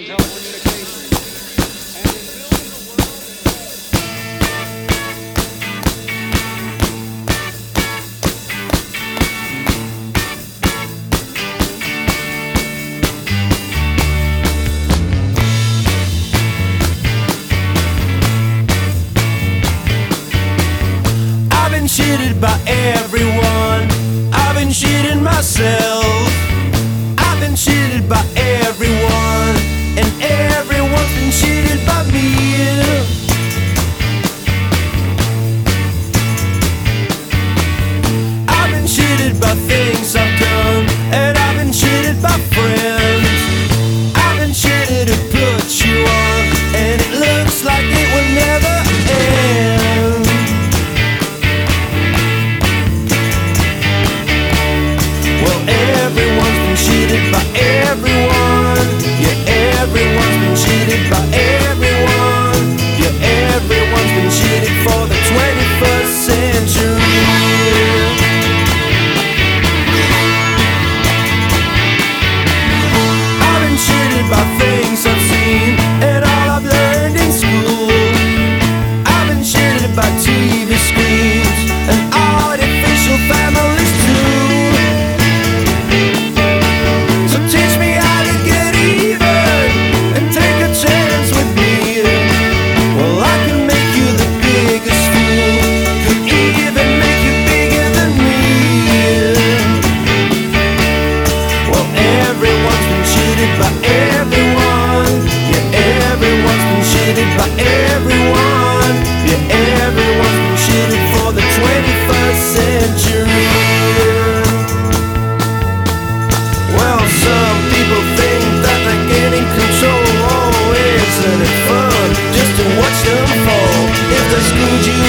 I've been cheated by everyone. I've been cheating myself. I've been cheated by everyone, and everyone's been cheated by me. I've been cheated by things I've done, and I've been cheated by friends. I've been cheated to put you on, and it looks like it will never end. Well, everyone's been cheated by everyone. Yeah, everyone's been cheated by everyone. Yeah, everyone's been cheated for the 21st century. I've been cheated by things I've seen and all I've learned in school. I've been cheated by TV screens and artificial families too. So teach me how to get even and take a chance with me. Well, I can make you the biggest fool, could even make you bigger than me. Well, everyone's been cheated by everyone. Yeah, everyone's been cheated by everyone. Yeah, everyone's been cheated for the 21st century. Well, some people think that they're getting control. Oh, isn't it fun just to watch them fall? If they screwed you